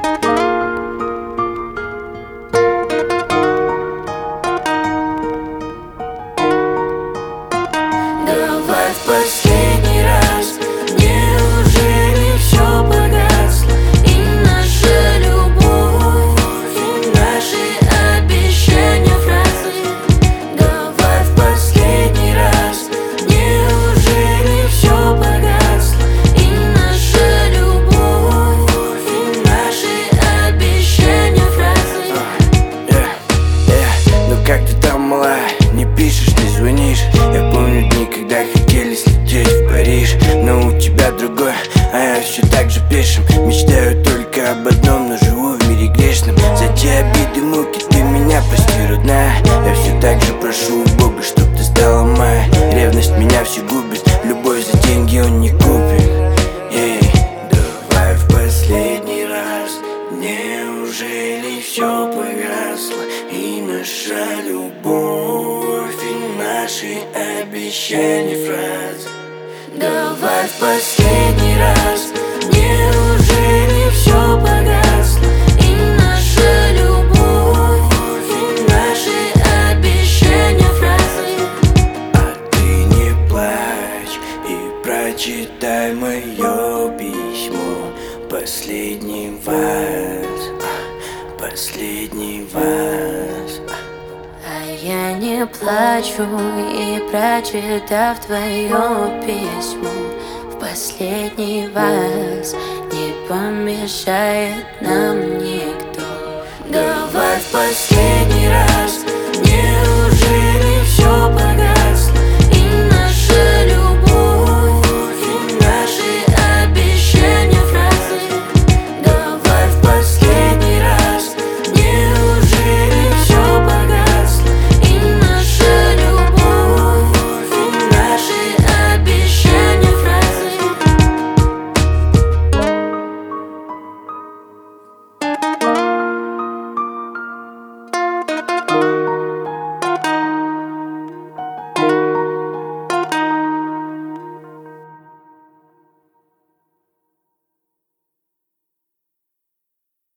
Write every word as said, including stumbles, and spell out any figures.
Давай в последний раз. Неужели все погасло? И наша любовь, и наши обещания фразы. Давай в последний раз. Неужели все погасло? И наша любовь, и наши обещания фразы. yeah, yeah. Ну как ты там, малая? Не пишешь, не звонишь. Я помню дни, когда хотели слететь в Париж. Но у тебя другой, а я все так же пешим. Мечтаю только об одном, но живу в мире грешном. За те обиды, муки, ты меня прости, родная. Я все так же прошу у Бога, чтоб ты стала моя. Ревность меня все губит, любовь за деньги он не купит. Эй, давай в последний раз. Неужели все погасло? И наша любовь, и наши обещания фразы. Давай в последний раз. Неужели все погасло? И наша любовь, и наши обещания фразы. А ты не плачь и прочитай мое письмо. Последний вас, а, последний вас. А я не плачу и, прочитав твое письмо, в последний раз не помешает нам никто. Давай в последний